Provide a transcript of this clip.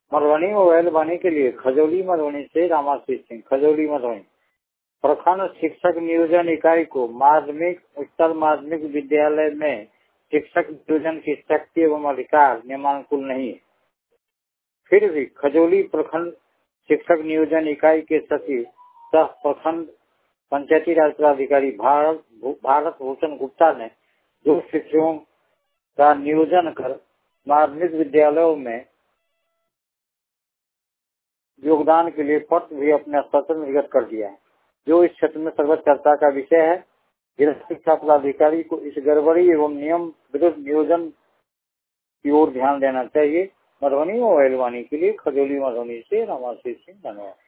Madhubani mobile वाणी के लिए खजौली मधुबनी से रामाशीष सिंह, खजौली मधुबनी। प्रखंड शिक्षक नियोजन इकाई को माध्यमिक उच्चतर माध्यमिक विद्यालय में शिक्षक नियोजन की शक्ति एवं अधिकार नियमानुकूल नहीं है। फिर भी खजौली प्रखंड शिक्षक नियोजन इकाई के सचिव सह प्रखंड पंचायती राज पदाधिकारी भारत भूषण गुप्ता ने दो शिक्षकों का नियोजन कर माध्यमिक विद्यालयों में योगदान के लिए पत्र भी अपने स्तर पर निर्गत कर दिया है, जो इस क्षेत्र में सर्वोच्च चर्चा का विषय है। जिला शिक्षा पदाधिकारी को इस गड़बड़ी एवं नियम विरुद्ध नियोजन की ओर ध्यान देना चाहिए। मधुबनी मोबाइल वाणी के लिए खजौली मधुबनी से रामाशीष सिंह, धन्यवाद।